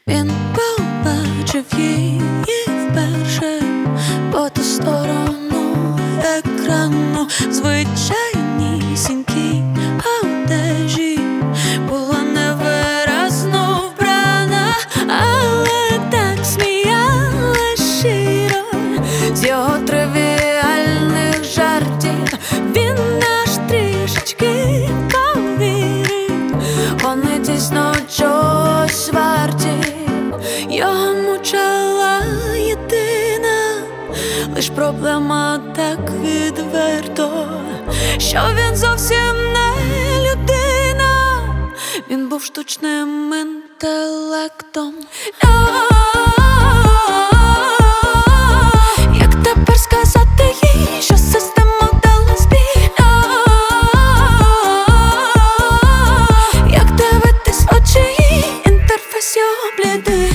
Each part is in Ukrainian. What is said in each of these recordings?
Він побачив її вперше по ту сторону екрану. Звичайнісінькій одежі була невиразно вбрана, але так сміялась щиро з його тривіальних жартів. Він аж трішечки повірив, вони дійсно чогось варті. Його мучила єдина лиш проблема так відверто, що він зовсім не людина, він був штучним інтелектом. Як тепер сказати їй, що система дала збій? Як дивитись в очі їй, інтерфейс його блідий?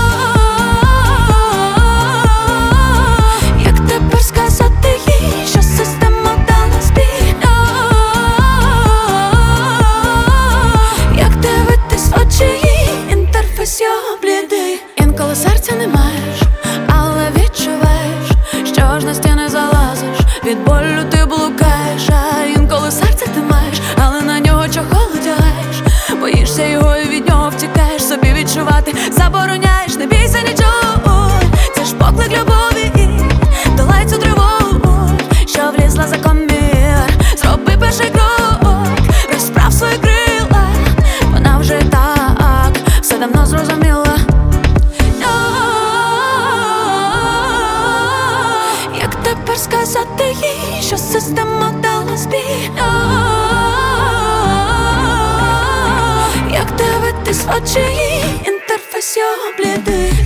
Як тепер сказати їй, що система дала збій? Як дивитись в очі їй, інтерфейс його блідий? Інколи серця не маєш, але відчуваєш, що ж на стіни залазиш, від болю ти блукаєш. А інколи серце ти маєш, але на нього чохол одягаєш, боїшся його і від нього втікаєш, собі відчувати забороняєш. Не бійся нічого, це ж поклик любові, долай цю тривогу, що влізла за комір. Зроби перший крок, розправ свої крила, вона вже так все давно зрозуміла. Як тепер сказати їй, що система дала збій? Як дивитись в очі їй, інтерфейс його блідий?